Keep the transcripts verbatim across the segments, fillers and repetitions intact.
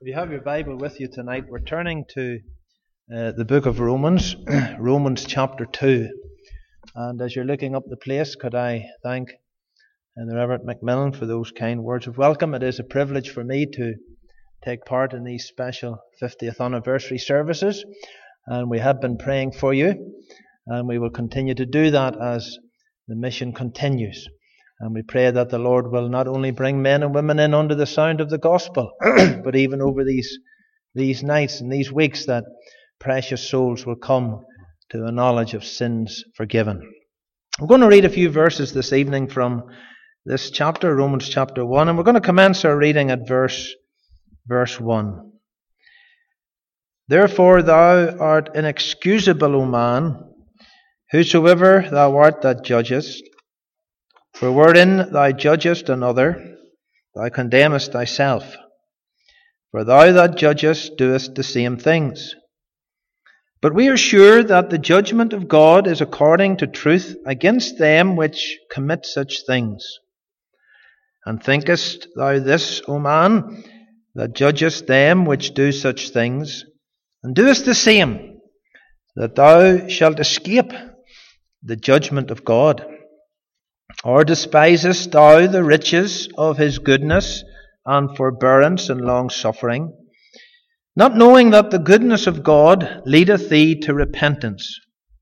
If you have your Bible with you tonight, we're turning to uh, the book of Romans, Romans chapter two. And as you're looking up the place, could I thank uh, the Reverend Macmillan for those kind words of welcome. It is a privilege for me to take part in these special fiftieth anniversary services. And we have been praying for you, and we will continue to do that as the mission continues. And we pray that the Lord will not only bring men and women in under the sound of the gospel, but even over these these nights and these weeks that precious souls will come to a knowledge of sins forgiven. I'm going to read a few verses this evening from this chapter, Romans chapter one, and we're going to commence our reading at verse, verse one. Therefore thou art inexcusable, O man, whosoever thou art that judgest. For wherein thou judgest another, thou condemnest thyself. For thou that judgest doest the same things. But we are sure that the judgment of God is according to truth against them which commit such things. And thinkest thou this, O man, that judgest them which do such things, and doest the same, that thou shalt escape the judgment of God? Or despisest thou the riches of his goodness and forbearance and long-suffering, not knowing that the goodness of God leadeth thee to repentance?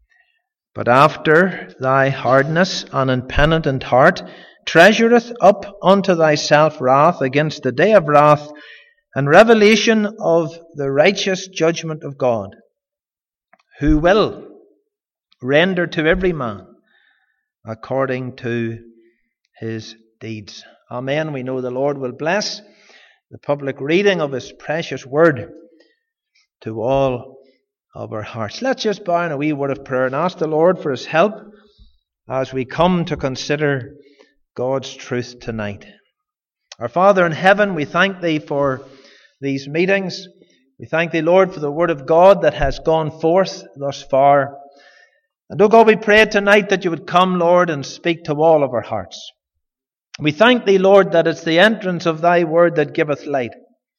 But after thy hardness and impenitent heart treasureth up unto thyself wrath against the day of wrath and revelation of the righteous judgment of God, who will render to every man according to his deeds. Amen. We know the Lord will bless the public reading of his precious word to all of our hearts. Let's just bow in a wee word of prayer and ask the Lord for his help as we come to consider God's truth tonight. Our Father in heaven, we thank thee for these meetings. We thank thee, Lord, for the word of God that has gone forth thus far. And, oh God, we pray tonight that you would come, Lord, and speak to all of our hearts. We thank thee, Lord, that it's the entrance of thy word that giveth light.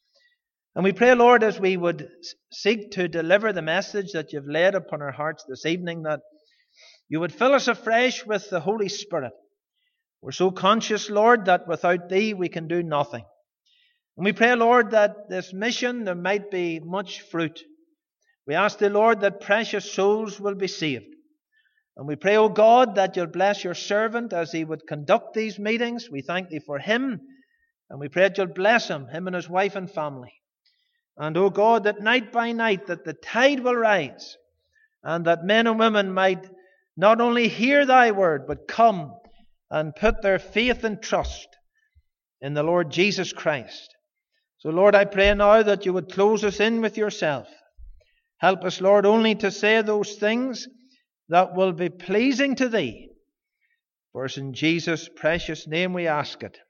And we pray, Lord, as we would seek to deliver the message that you've laid upon our hearts this evening, that you would fill us afresh with the Holy Spirit. We're so conscious, Lord, that without thee we can do nothing. And we pray, Lord, that this mission, there might be much fruit. We ask thee, Lord, that precious souls will be saved. And we pray, O God, that you'll bless your servant as he would conduct these meetings. We thank thee for him. And we pray that you'll bless him, him and his wife and family. And, O God, that night by night that the tide will rise, and that men and women might not only hear thy word, but come and put their faith and trust in the Lord Jesus Christ. So, Lord, I pray now that you would close us in with yourself. Help us, Lord, only to say those things that will be pleasing to thee. For it's in Jesus' precious name we ask it.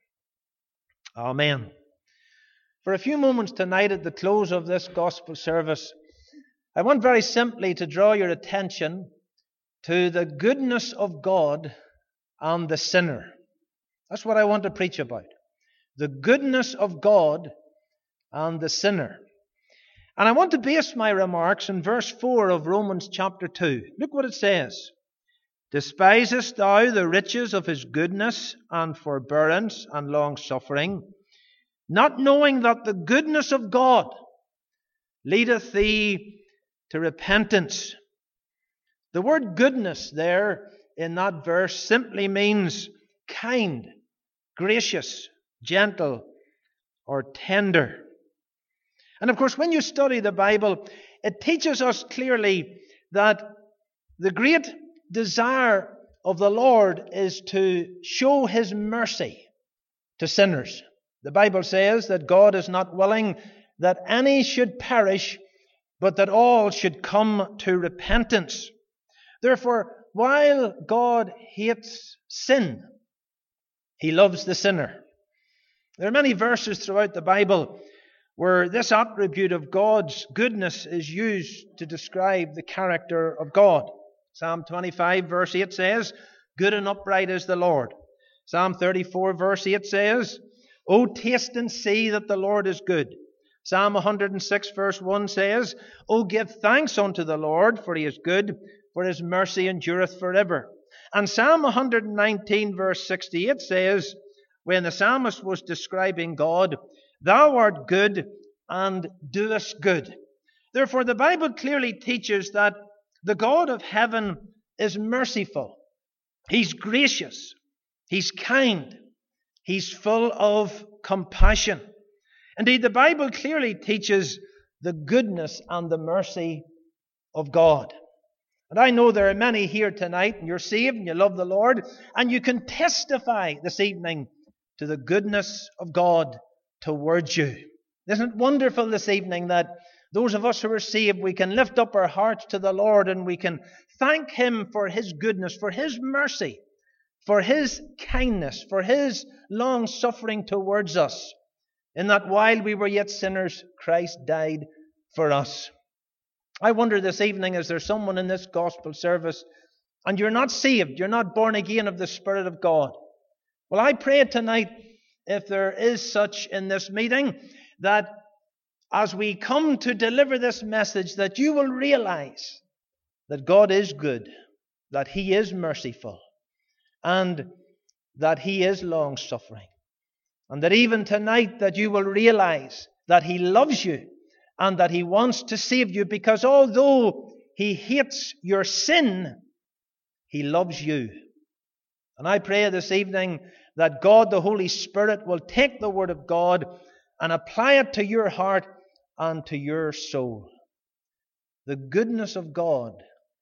Amen. For a few moments tonight at the close of this gospel service, I want very simply to draw your attention to the goodness of God and the sinner. That's what I want to preach about. The goodness of God and the sinner. And I want to base my remarks in verse four of Romans chapter two. Look what it says. Despisest thou the riches of his goodness and forbearance and long-suffering, not knowing that the goodness of God leadeth thee to repentance? The word goodness there in that verse simply means kind, gracious, gentle, or tender. And of course, when you study the Bible, it teaches us clearly that the great desire of the Lord is to show his mercy to sinners. The Bible says that God is not willing that any should perish, but that all should come to repentance. Therefore, while God hates sin, he loves the sinner. There are many verses throughout the Bible where this attribute of God's goodness is used to describe the character of God. Psalm twenty-five verse eight says, "Good and upright is the Lord." Psalm thirty-four verse eight says, "O taste and see that the Lord is good. Psalm one hundred six verse one says, "O give thanks unto the Lord, for he is good, for his mercy endureth forever." And Psalm one hundred nineteen verse sixty-eight says, when the psalmist was describing God, "Thou art good and doest good." Therefore, the Bible clearly teaches that the God of heaven is merciful. He's gracious. He's kind. He's full of compassion. Indeed, the Bible clearly teaches the goodness and the mercy of God. And I know there are many here tonight, and you're saved and you love the Lord, and you can testify this evening to the goodness of God towards you. Isn't it wonderful this evening that those of us who are saved, we can lift up our hearts to the Lord and we can thank Him for His goodness, for His mercy, for His kindness, for His long suffering towards us, in that while we were yet sinners, Christ died for us. I wonder this evening, is there someone in this gospel service and you're not saved, you're not born again of the Spirit of God? Well, I pray tonight, if there is such in this meeting, that as we come to deliver this message, that you will realize that God is good, that He is merciful, and that He is long-suffering. And that even tonight that you will realize that He loves you and that He wants to save you, because although He hates your sin, He loves you. And I pray this evening that God, the Holy Spirit, will take the Word of God and apply it to your heart and to your soul. The goodness of God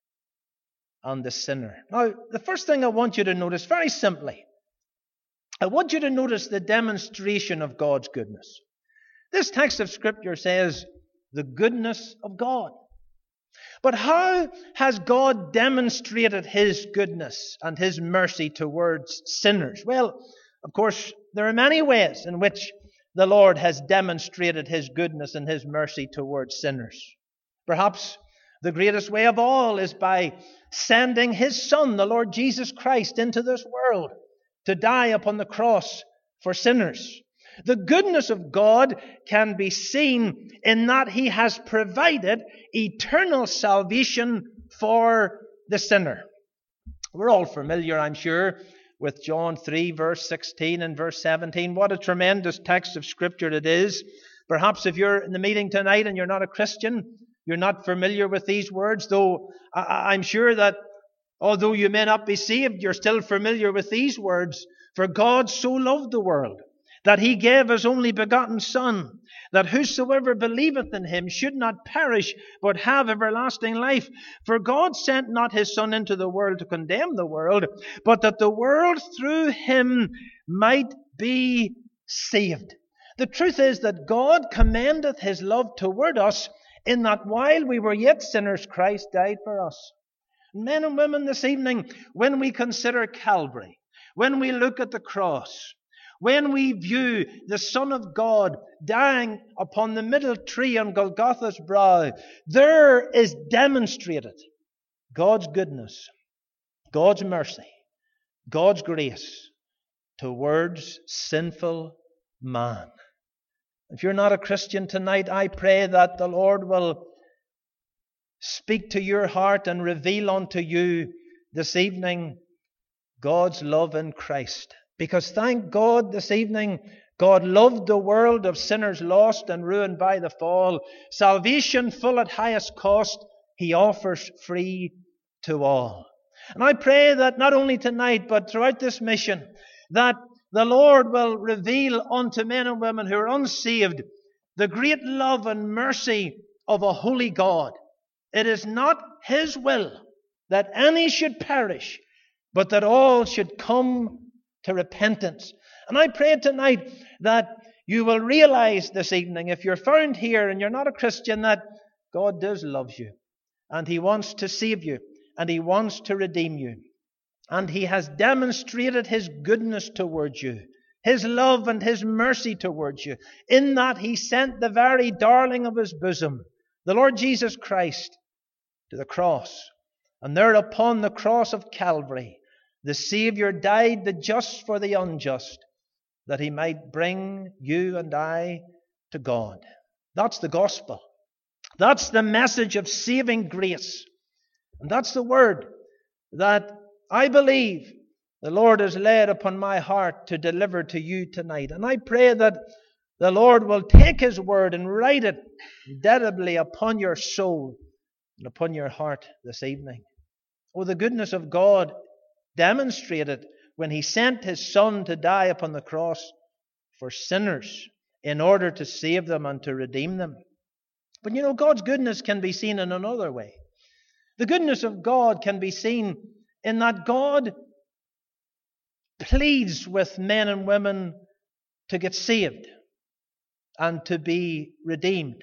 and the sinner. Now, the first thing I want you to notice, very simply, I want you to notice the demonstration of God's goodness. This text of Scripture says, the goodness of God. But how has God demonstrated His goodness and His mercy towards sinners? Well, of course, there are many ways in which the Lord has demonstrated His goodness and His mercy towards sinners. Perhaps the greatest way of all is by sending His Son, the Lord Jesus Christ, into this world to die upon the cross for sinners. The goodness of God can be seen in that He has provided eternal salvation for the sinner. We're all familiar, I'm sure, with John three, verse sixteen and verse seventeen. What a tremendous text of Scripture it is. Perhaps if you're in the meeting tonight and you're not a Christian, you're not familiar with these words, though I'm sure that although you may not be saved, you're still familiar with these words. For God so loved the world, that He gave His only begotten Son, that whosoever believeth in Him should not perish, but have everlasting life. For God sent not His Son into the world to condemn the world, but that the world through Him might be saved. The truth is that God commendeth His love toward us, in that while we were yet sinners, Christ died for us. Men and women, this evening, when we consider Calvary, when we look at the cross, when we view the Son of God dying upon the middle tree on Golgotha's brow, there is demonstrated God's goodness, God's mercy, God's grace towards sinful man. If you're not a Christian tonight, I pray that the Lord will speak to your heart and reveal unto you this evening God's love in Christ. Because thank God this evening, God loved the world of sinners lost and ruined by the fall. Salvation full at highest cost, He offers free to all. And I pray that not only tonight, but throughout this mission, that the Lord will reveal unto men and women who are unsaved the great love and mercy of a holy God. It is not His will that any should perish, but that all should come to repentance. And I pray tonight that you will realize this evening, if you're found here and you're not a Christian, that God does love you. And He wants to save you. And He wants to redeem you. And He has demonstrated His goodness towards you, His love and His mercy towards you, in that He sent the very darling of His bosom, the Lord Jesus Christ, to the cross. And there upon the cross of Calvary, the Savior died, the just for the unjust, that He might bring you and I to God. That's the gospel. That's the message of saving grace. And that's the word that I believe the Lord has laid upon my heart to deliver to you tonight. And I pray that the Lord will take His word and write it indelibly upon your soul and upon your heart this evening. Oh, the goodness of God demonstrated when He sent His Son to die upon the cross for sinners in order to save them and to redeem them. But you know, God's goodness can be seen in another way. The goodness of God can be seen in that God pleads with men and women to get saved and to be redeemed.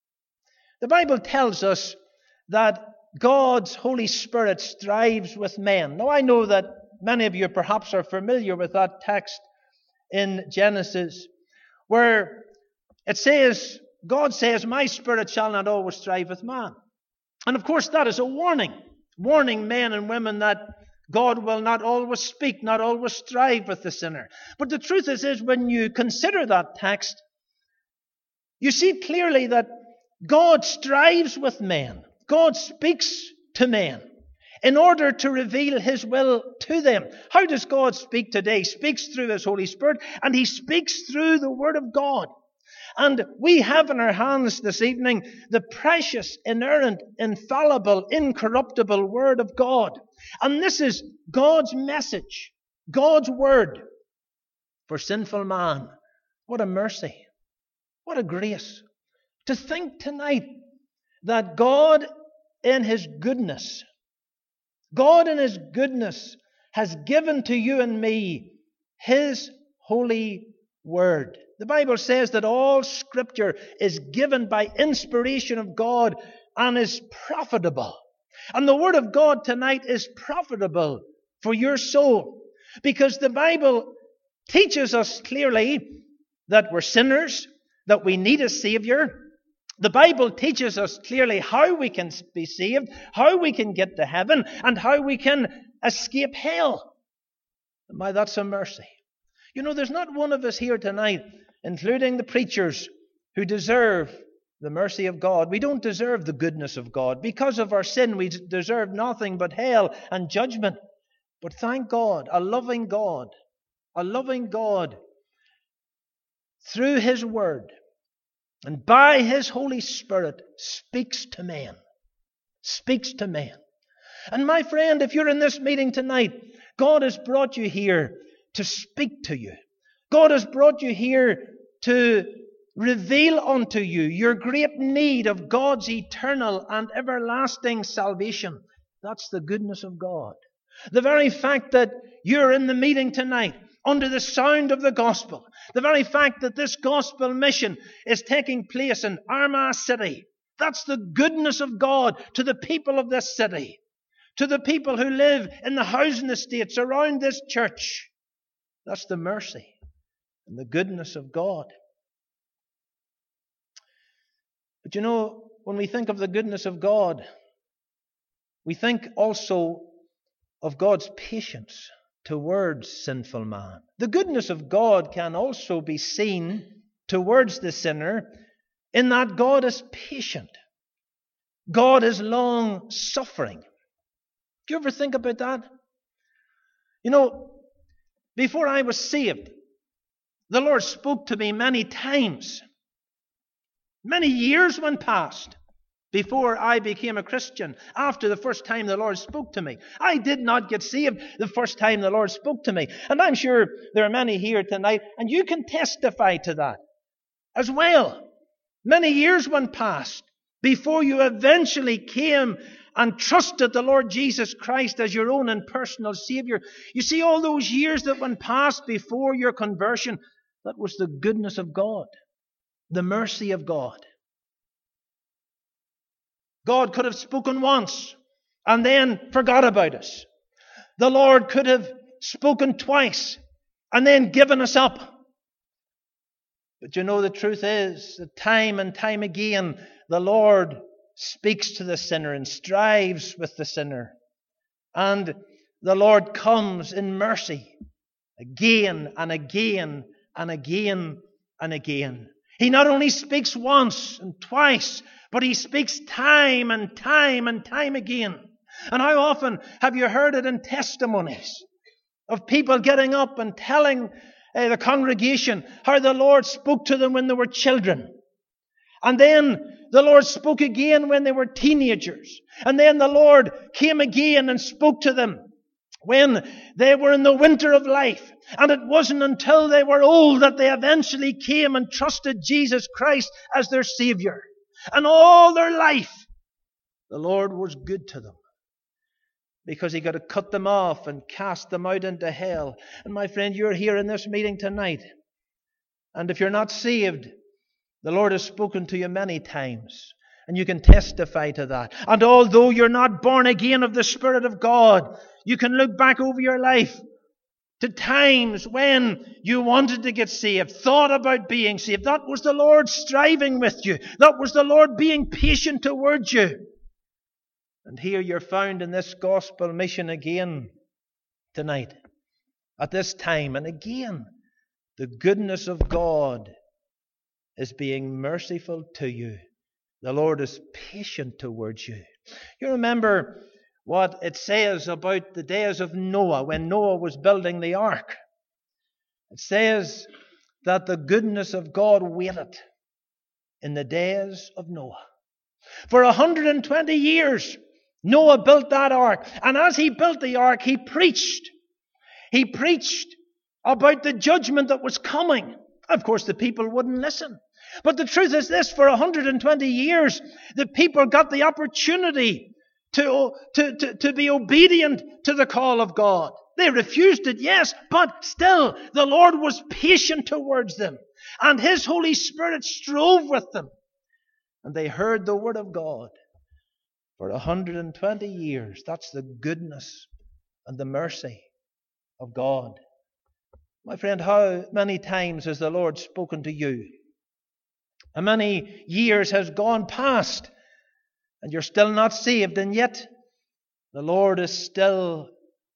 The Bible tells us that God's Holy Spirit strives with men. Now, I know that many of you perhaps are familiar with that text in Genesis, where it says, God says, my spirit shall not always strive with man. And of course, that is a warning. Warning men and women that God will not always speak, not always strive with the sinner. But the truth is, is when you consider that text, you see clearly that God strives with men. God speaks to men in order to reveal His will to them. How does God speak today? He speaks through His Holy Spirit, and He speaks through the Word of God. And we have in our hands this evening the precious, inerrant, infallible, incorruptible Word of God. And this is God's message, God's Word for sinful man. What a mercy. What a grace. To think tonight that God in His goodness, God in His goodness has given to you and me His holy Word. The Bible says that all Scripture is given by inspiration of God and is profitable. And the Word of God tonight is profitable for your soul, because the Bible teaches us clearly that we're sinners, that we need a Savior. The Bible teaches us clearly how we can be saved, how we can get to heaven, and how we can escape hell. My, that's a mercy. You know, there's not one of us here tonight, including the preachers, who deserve the mercy of God. We don't deserve the goodness of God. Because of our sin, we deserve nothing but hell and judgment. But thank God, a loving God, a loving God, through His Word and by His Holy Spirit, speaks to men. Speaks to men. And my friend, if you're in this meeting tonight, God has brought you here to speak to you. God has brought you here to reveal unto you your great need of God's eternal and everlasting salvation. That's the goodness of God. The very fact that you're in the meeting tonight under the sound of the gospel, the very fact that this gospel mission is taking place in Armagh City, that's the goodness of God to the people of this city, to the people who live in the housing estates around this church. That's the mercy and the goodness of God. But you know, when we think of the goodness of God, we think also of God's patience towards sinful man. The goodness of God can also be seen towards the sinner in that God is patient. God is long suffering. Do you ever think about that? You know, before I was saved, the Lord spoke to me many times. Many years went past before I became a Christian. After the first time the Lord spoke to me, I did not get saved the first time the Lord spoke to me. And I'm sure there are many here tonight, and you can testify to that as well. Many years went past before you eventually came and trusted the Lord Jesus Christ as your own and personal Savior. You see, all those years that went past before your conversion, that was the goodness of God, the mercy of God. God could have spoken once and then forgot about us. The Lord could have spoken twice and then given us up. But you know, the truth is that time and time again, the Lord speaks to the sinner and strives with the sinner. And the Lord comes in mercy again and again and again and again. He not only speaks once and twice, but He speaks time and time and time again. And how often have you heard it in testimonies of people getting up and telling uh, the congregation how the Lord spoke to them when they were children. And then the Lord spoke again when they were teenagers. And then the Lord came again and spoke to them when they were in the winter of life. And it wasn't until they were old that they eventually came and trusted Jesus Christ as their Savior. And all their life, the Lord was good to them, because He got to cut them off and cast them out into hell. And my friend, you're here in this meeting tonight. And if you're not saved, the Lord has spoken to you many times. And you can testify to that. And although you're not born again of the Spirit of God, you can look back over your life to times when you wanted to get saved, thought about being saved. That was the Lord striving with you. That was the Lord being patient towards you. And here you're found in this gospel mission again tonight, at this time. And again, the goodness of God is being merciful to you. The Lord is patient towards you. You remember what it says about the days of Noah, when Noah was building the ark. It says that the goodness of God waited in the days of Noah. For one hundred twenty years, Noah built that ark. And as he built the ark, he preached. He preached about the judgment that was coming. Of course, the people wouldn't listen. But the truth is this, for one hundred twenty years, the people got the opportunity to, to, to, to be obedient to the call of God. They refused it, yes, but still the Lord was patient towards them. And His Holy Spirit strove with them. And they heard the Word of God for one hundred twenty years. That's the goodness and the mercy of God. My friend, how many times has the Lord spoken to you? How many years has gone past and you're still not saved, and yet the Lord is still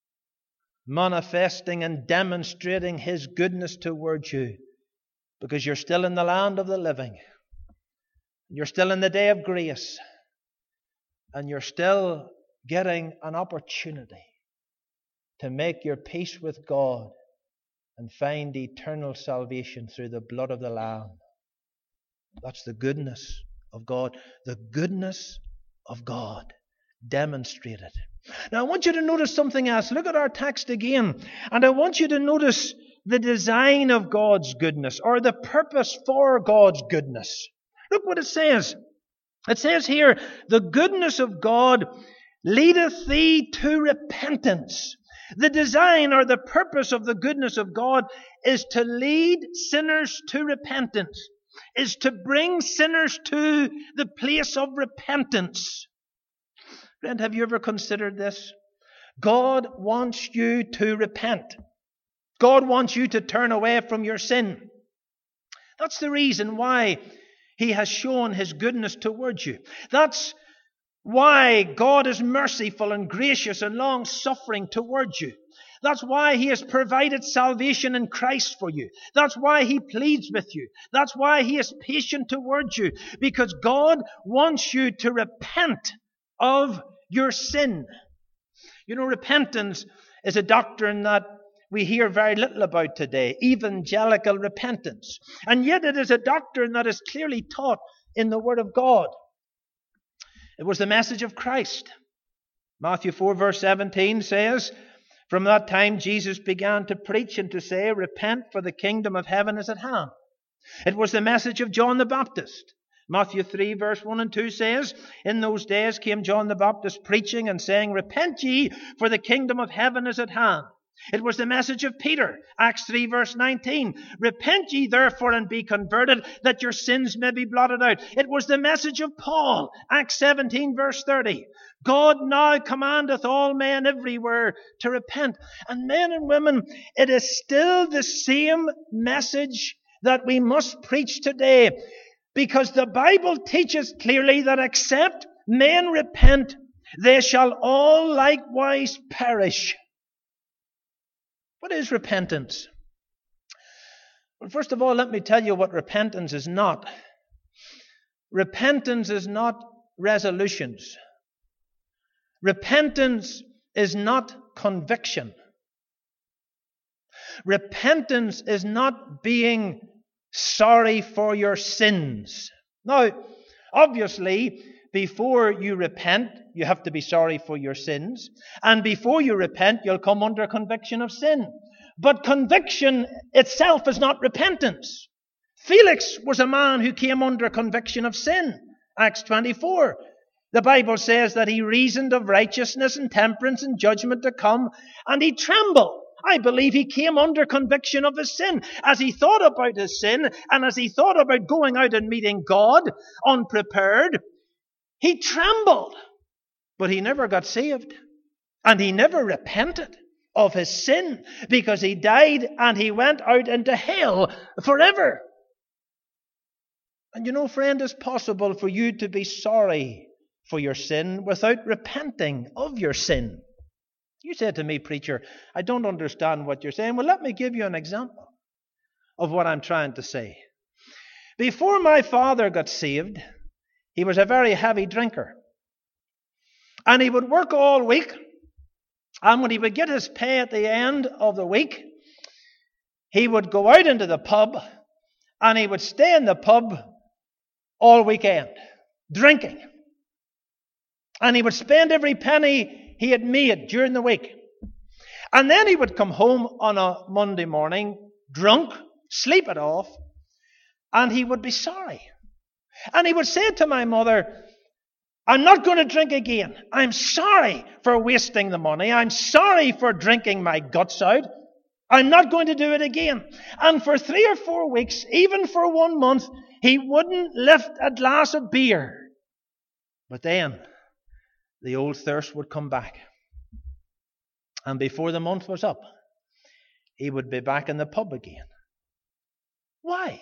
manifesting and demonstrating His goodness towards you, because you're still in the land of the living. You're still in the day of grace, and you're still getting an opportunity to make your peace with God and find eternal salvation through the blood of the Lamb. That's the goodness of God. The goodness of God demonstrated. Now I want you to notice something else. Look at our text again. And I want you to notice the design of God's goodness, or the purpose for God's goodness. Look what it says. It says here, the goodness of God leadeth thee to repentance. The design or the purpose of the goodness of God is to lead sinners to repentance, is to bring sinners to the place of repentance. Friend, have you ever considered this? God wants you to repent. God wants you to turn away from your sin. That's the reason why He has shown His goodness towards you. That's why God is merciful and gracious and long-suffering towards you. That's why He has provided salvation in Christ for you. That's why He pleads with you. That's why He is patient towards you. Because God wants you to repent of your sin. You know, repentance is a doctrine that we hear very little about today. Evangelical repentance. And yet it is a doctrine that is clearly taught in the Word of God. It was the message of Christ. Matthew four verse seventeen says, from that time Jesus began to preach and to say, repent, for the kingdom of heaven is at hand. It was the message of John the Baptist. Matthew three verse one and two says, in those days came John the Baptist preaching and saying, repent ye, for the kingdom of heaven is at hand. It was the message of Peter, Acts three verse nineteen. Repent ye therefore and be converted, that your sins may be blotted out. It was the message of Paul, Acts seventeen verse thirty. God now commandeth all men everywhere to repent. And men and women, it is still the same message that we must preach today. Because the Bible teaches clearly that except men repent, they shall all likewise perish. What is repentance? Well, first of all, let me tell you what repentance is not. Repentance is not resolutions. Repentance is not conviction. Repentance is not being sorry for your sins. Now, obviously, before you repent, you have to be sorry for your sins. And before you repent, you'll come under conviction of sin. But conviction itself is not repentance. Felix was a man who came under conviction of sin. Acts twenty-four. The Bible says that he reasoned of righteousness and temperance and judgment to come, and he trembled. I believe he came under conviction of his sin. As he thought about his sin, and as he thought about going out and meeting God unprepared, he trembled. But he never got saved. And he never repented of his sin, because he died and he went out into hell forever. And you know, friend, it's possible for you to be sorry for your sin without repenting of your sin. You said to me, preacher, I don't understand what you're saying. Well, let me give you an example of what I'm trying to say. Before my father got saved, he was a very heavy drinker. And he would work all week. And when he would get his pay at the end of the week, he would go out into the pub and he would stay in the pub all weekend, drinking. And he would spend every penny he had made during the week. And then he would come home on a Monday morning, drunk, sleep it off, and he would be sorry. And he would say to my mother, I'm not going to drink again. I'm sorry for wasting the money. I'm sorry for drinking my guts out. I'm not going to do it again. And for three or four weeks, even for one month, he wouldn't lift a glass of beer. But then the old thirst would come back. And before the month was up, he would be back in the pub again. Why?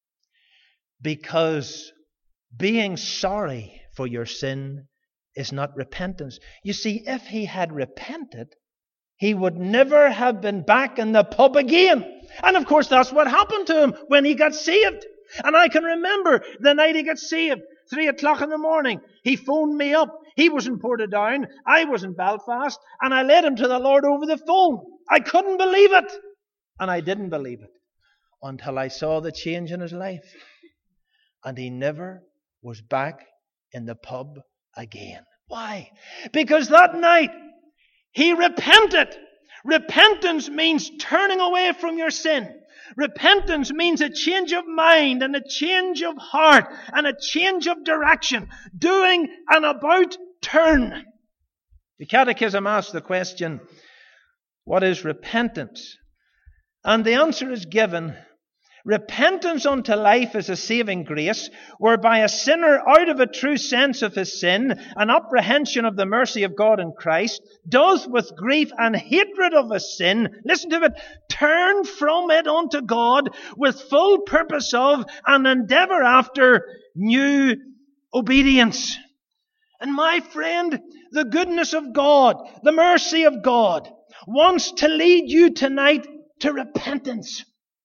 Because being sorry for your sin is not repentance. You see, if he had repented, he would never have been back in the pub again. And of course, that's what happened to him when he got saved. And I can remember the night he got saved, three o'clock in the morning. He phoned me up. He was in Portadown. I was in Belfast. And I led him to the Lord over the phone. I couldn't believe it. And I didn't believe it until I saw the change in his life. And he never was back in the pub again. Why? Because that night he repented. Repentance means turning away from your sin. Repentance means a change of mind and a change of heart and a change of direction. Doing an about turn. The Catechism asks the question, what is repentance? And the answer is given. Repentance unto life is a saving grace, whereby a sinner, out of a true sense of his sin, an apprehension of the mercy of God in Christ, does with grief and hatred of his sin, listen to it, turn from it unto God with full purpose of and endeavour after new obedience. And my friend, the goodness of God, the mercy of God, wants to lead you tonight to repentance,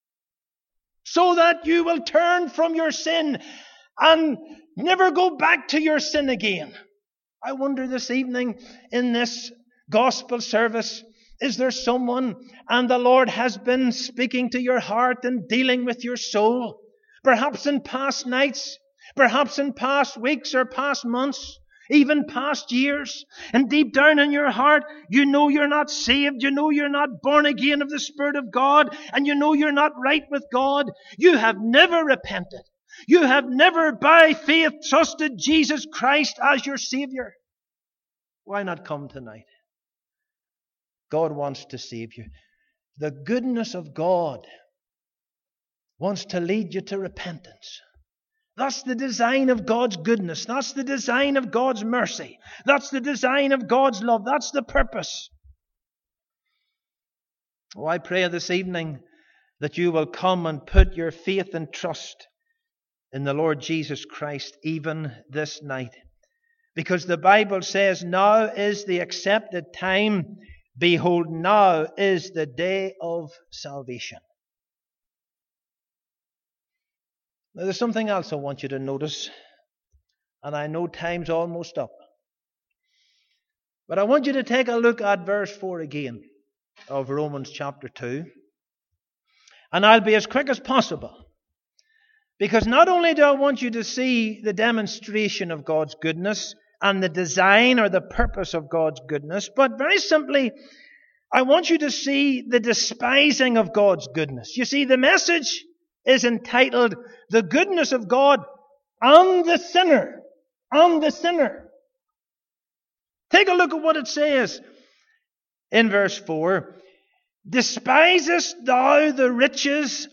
so that you will turn from your sin and never go back to your sin again. I wonder this evening in this gospel service, is there someone and the Lord has been speaking to your heart and dealing with your soul? Perhaps in past nights, perhaps in past weeks or past months, even past years, and deep down in your heart, you know you're not saved, you know you're not born again of the Spirit of God, and you know you're not right with God. You have never repented. You have never by faith trusted Jesus Christ as your Savior. Why not come tonight? God wants to save you. The goodness of God wants to lead you to repentance. That's the design of God's goodness. That's the design of God's mercy. That's the design of God's love. That's the purpose. Oh, I pray this evening that you will come and put your faith and trust in the Lord Jesus Christ even this night. Because the Bible says, now is the accepted time. Behold, now is the day of salvation. Now, there's something else I want you to notice, and I know time's almost up. But I want you to take a look at verse four again of Romans chapter two. And I'll be as quick as possible. Because not only do I want you to see the demonstration of God's goodness and the design or the purpose of God's goodness, but very simply, I want you to see the despising of God's goodness. You see, the message is entitled, The Goodness of God and the Sinner. And the Sinner. Take a look at what it says in verse four. Despisest thou the riches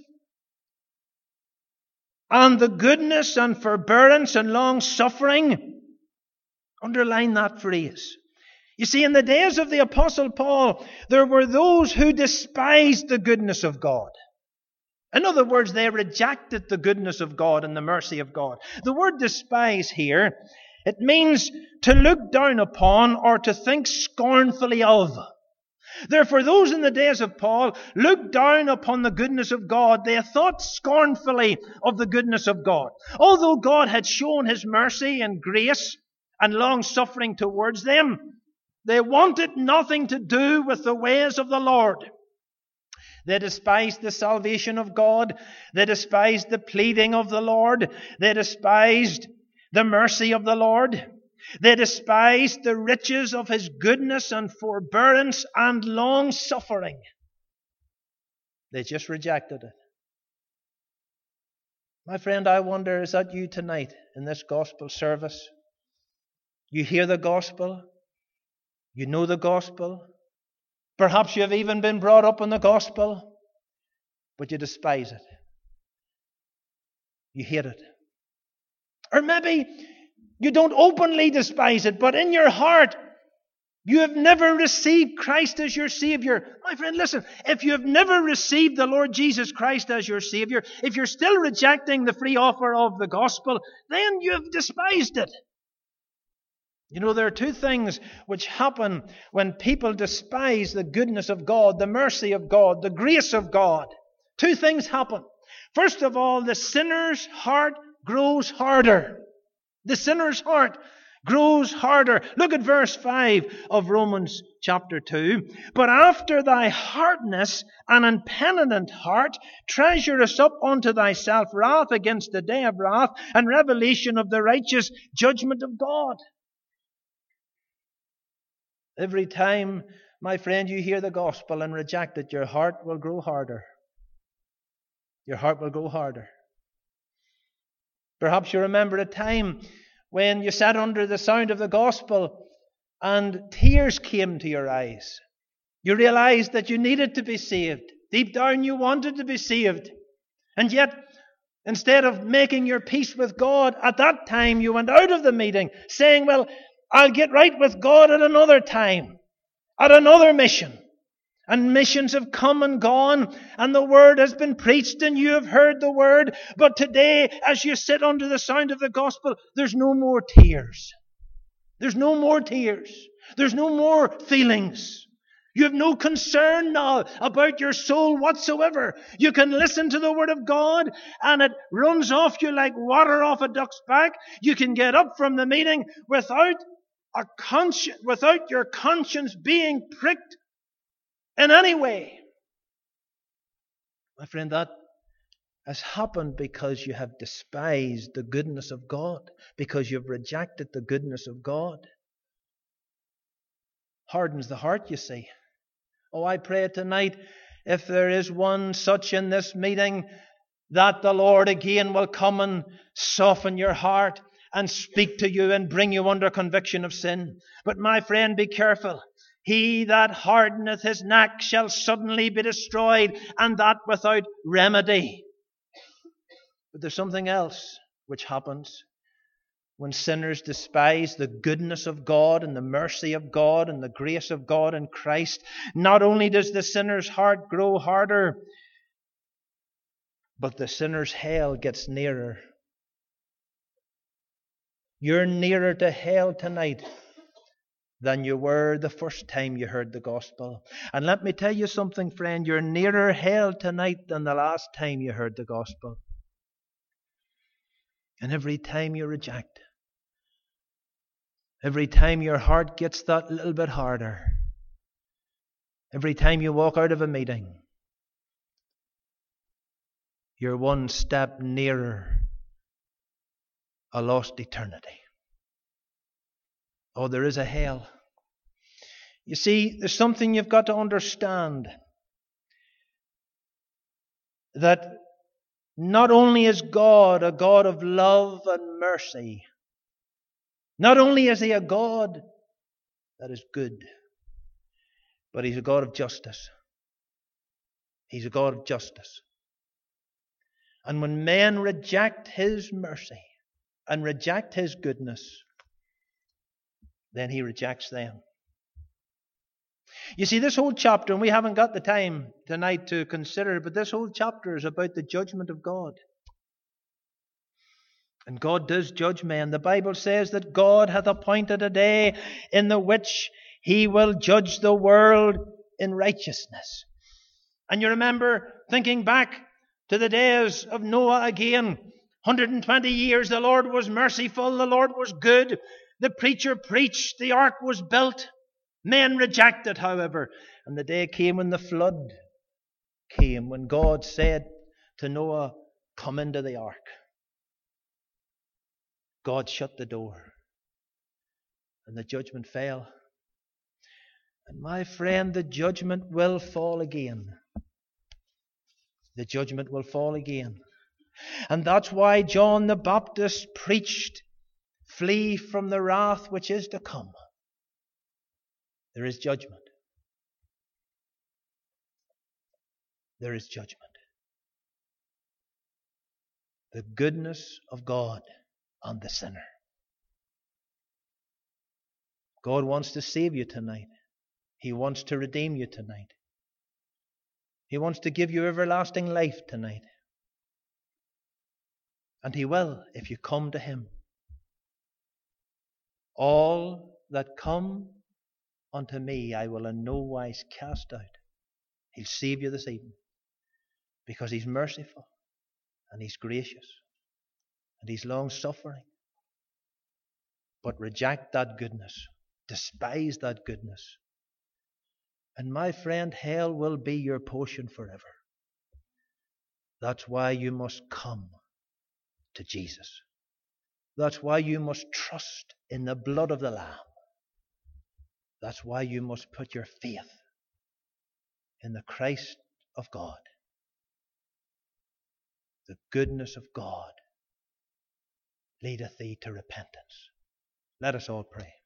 and the goodness and forbearance and long suffering? Underline that phrase. You see, in the days of the Apostle Paul, there were those who despised the goodness of God. In other words, they rejected the goodness of God and the mercy of God. The word despise here, it means to look down upon or to think scornfully of. Therefore, those in the days of Paul looked down upon the goodness of God. They thought scornfully of the goodness of God. Although God had shown His mercy and grace and long-suffering towards them, they wanted nothing to do with the ways of the Lord. They despised the salvation of God. They despised the pleading of the Lord. They despised the mercy of the Lord. They despised the riches of His goodness and forbearance and long suffering. They just rejected it. My friend, I wonder, is that you tonight in this gospel service? You hear the gospel. You know the gospel. Perhaps you have even been brought up in the gospel, but you despise it. You hate it. Or maybe you don't openly despise it, but in your heart, you have never received Christ as your Savior. My friend, listen, if you have never received the Lord Jesus Christ as your Savior, if you're still rejecting the free offer of the gospel, then you have despised it. You know, there are two things which happen when people despise the goodness of God, the mercy of God, the grace of God. Two things happen. First of all, the sinner's heart grows harder. The sinner's heart grows harder. Look at verse five of Romans chapter two. But after thy hardness and impenitent heart, treasurest up unto thyself wrath against the day of wrath and revelation of the righteous judgment of God. Every time, my friend, you hear the gospel and reject it, your heart will grow harder. Your heart will grow harder. Perhaps you remember a time when you sat under the sound of the gospel and tears came to your eyes. You realized that you needed to be saved. Deep down you wanted to be saved. And yet, instead of making your peace with God, at that time you went out of the meeting saying, well, I'll get right with God at another time, at another mission. And missions have come and gone, and the word has been preached, and you have heard the word. But today, as you sit under the sound of the gospel, there's no more tears. There's no more tears. There's no more feelings. You have no concern now about your soul whatsoever. You can listen to the word of God, and it runs off you like water off a duck's back. You can get up from the meeting without a conscience, without your conscience being pricked in any way. My friend, that has happened because you have despised the goodness of God, because you've rejected the goodness of God. Hardens the heart, you see. Oh, I pray tonight, if there is one such in this meeting, that the Lord again will come and soften your heart and speak to you and bring you under conviction of sin. But my friend, be careful. He that hardeneth his neck shall suddenly be destroyed, and that without remedy. But there's something else which happens when sinners despise the goodness of God and the mercy of God and the grace of God in Christ. Not only does the sinner's heart grow harder, but the sinner's hell gets nearer. You're nearer to hell tonight than you were the first time you heard the gospel. And let me tell you something, friend, you're nearer hell tonight than the last time you heard the gospel. And every time you reject, every time your heart gets that little bit harder, every time you walk out of a meeting, you're one step nearer a lost eternity. Oh, there is a hell. You see, there's something you've got to understand. That not only is God a God of love and mercy, not only is He a God that is good, but He's a God of justice. He's a God of justice. And when men reject His mercy and reject His goodness, then He rejects them. You see, this whole chapter, and we haven't got the time tonight to consider it, but this whole chapter is about the judgment of God. And God does judge men. The Bible says that God hath appointed a day in the which He will judge the world in righteousness. And you remember thinking back to the days of Noah again. one hundred twenty years, the Lord was merciful, the Lord was good. The preacher preached, the ark was built. Men rejected, however. And the day came when the flood came, when God said to Noah, come into the ark. God shut the door. And the judgment fell. And my friend, the judgment will fall again. The judgment will fall again. And that's why John the Baptist preached, flee from the wrath which is to come. There is judgment. There is judgment. The goodness of God on the sinner. God wants to save you tonight. He wants to redeem you tonight. He wants to give you everlasting life tonight. And He will if you come to Him. All that come unto me I will in no wise cast out. He'll save you this evening. Because He's merciful. And He's gracious. And He's long-suffering. But reject that goodness. Despise that goodness. And my friend, hell will be your portion forever. That's why you must come to Jesus. That's why you must trust in the blood of the Lamb. That's why you must put your faith in the Christ of God. The goodness of God leadeth thee to repentance. Let us all pray.